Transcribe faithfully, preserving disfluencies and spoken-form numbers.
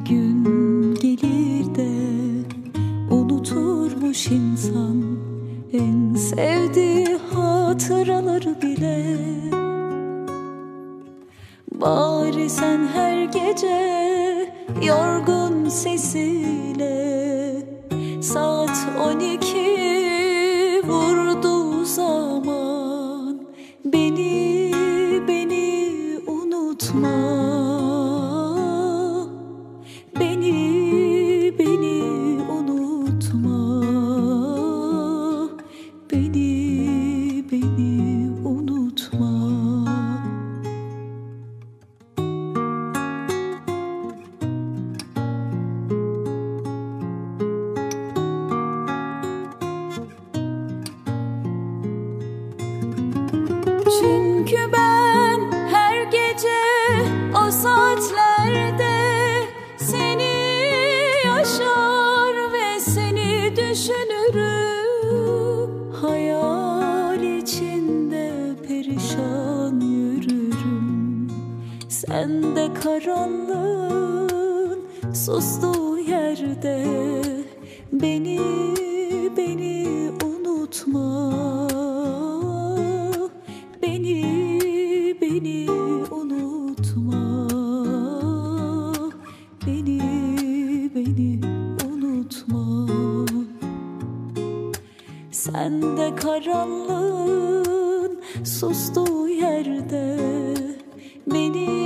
gün gelir de unuturmuş insan en sevdiği hatıraları bile. Bari sen her gece yorgun sesiyle saat on iki vurduğu zaman beni, beni unutma. Beni, beni unutma. Beni, beni unutma. Çünkü ben her gece o saatlerde seni yaşar ve seni düşünürüm. Hayal içinde perişan yürürüm. Sen de karanlığın sustuğu yerde beni, beni unutma. Beni, beni unutma. Beni, beni unutma. Sen de karanlığın sustuğu yerde beni